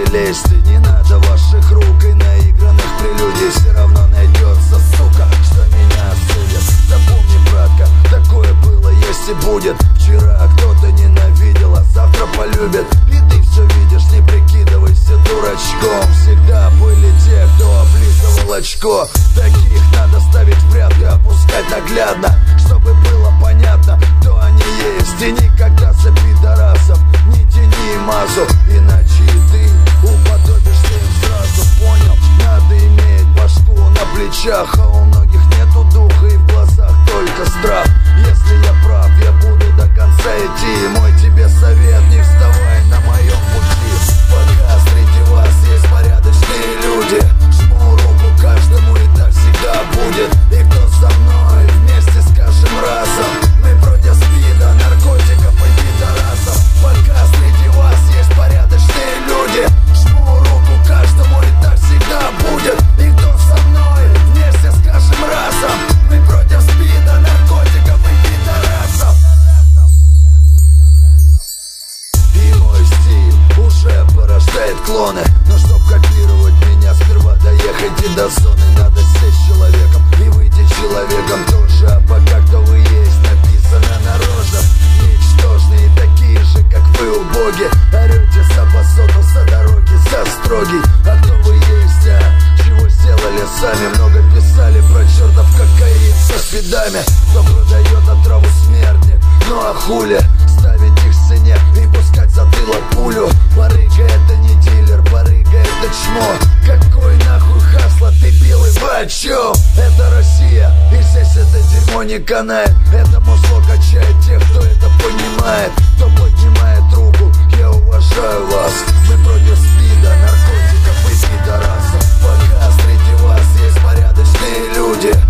лезьте, не надо ваших рук и наигранных прелюдий. Все равно найдется, сука, что меня осудит. Запомни, братка, такое было, есть и будет. Вчера кто-то ненавидел, а завтра полюбит. И ты все видишь, не прикидывайся дурачком. Всегда были те, кто облизывал очко. Таких надо ставить в ряд и опускать наглядно, чтобы было понятно, кто они есть. И никогда за пидорасов не тяни мазу, иначе и ты уподобишься им сразу. Понял? Надо иметь башку на плечах, а у многих нету духа и в глазах только страх. Если я прав, я буду до конца идти. Мой тебе совет: не вставай на моем пути. Пока среди вас есть порядочные люди, жму руку каждому, и так всегда будет. И кто со мной, вместе скажем разом: мы против спида, наркотиков и пидорасов. Пока среди вас есть порядочные люди, жму руку каждому, и так всегда будет. И кто со мной, вместе скажем разом: мы против спида, наркотиков и пидорасов. И мой стиль уже порождает клоны, но чтоб копировать меня, сперва доехайте до зоны. Надо сесть человеком и выйти человеком тоже. А пока кто вы есть, написано на рожах. Ничтожные, такие же, как вы, убоги. Орете за басоту, за дороги, за строгий. А кто вы есть, а? Чего сделали сами? Много писали про чертов кокаин со спидами. Кто продает отраву смертник? Ну а хули ставить их в цене и пускать в затылок пулю? Барыга это не дилер, барыга это чмо. Какой нахуй хасло, ты белый, вы о чем? Это Россия, и здесь это дерьмо не канает. Это музло качает тех, кто это понимает. Кто поднимает руку, я уважаю вас. Мы против спида, наркотиков и пидорасов. Пока среди вас есть порядочные люди,